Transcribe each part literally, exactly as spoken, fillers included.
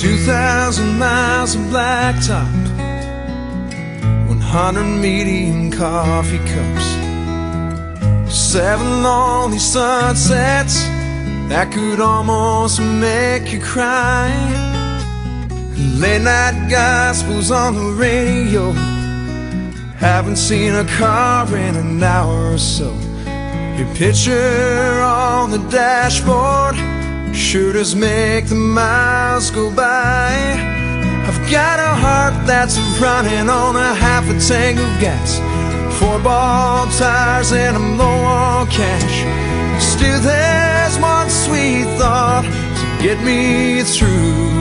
Two thousand miles of blacktop, one hundred medium coffee cups, seven lonely sunsets that could almost make you cry. Late night gospels on the radio, haven't seen a car in an hour or so. Your picture on the dashboard sure does make the miles go by. I've got a heart that's running on a half a tank of gas, four ball tires and I'm low on cash. Still there's one sweet thought to get me through.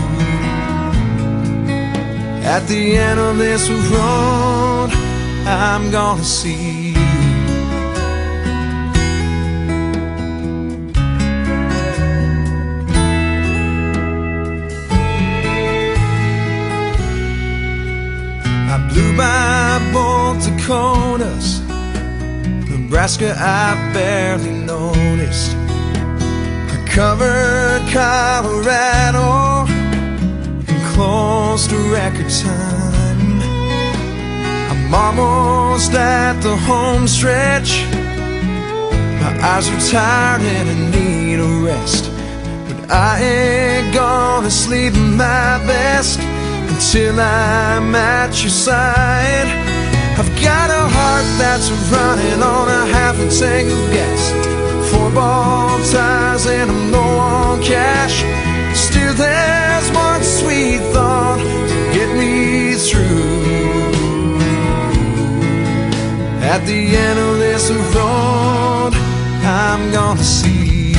At the end of this road, I'm gonna see you. I blew by both Dakotas, Nebraska I barely noticed. I covered Colorado in close to record time. I'm almost at the home stretch. My eyes are tired and I need a rest, but I ain't gonna sleep my best until I'm at your side. I've got a heart that's running on a half a tank of gas, four ball tires and I'm low on cash. Still there's one sweet thought to get me through. At the end of this road, I'm gonna see you.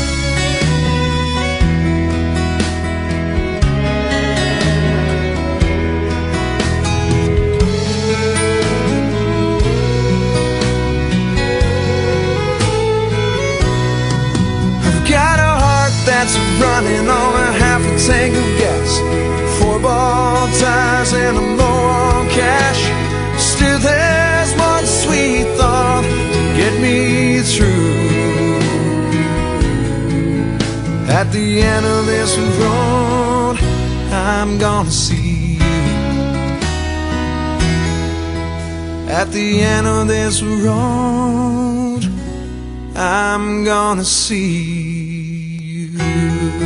That's running on a half a tank of gas, four ball tires and I'm low on cash. Still there's one sweet thought to get me through. At the end of this road, I'm gonna see you. At the end of this road, I'm gonna see you.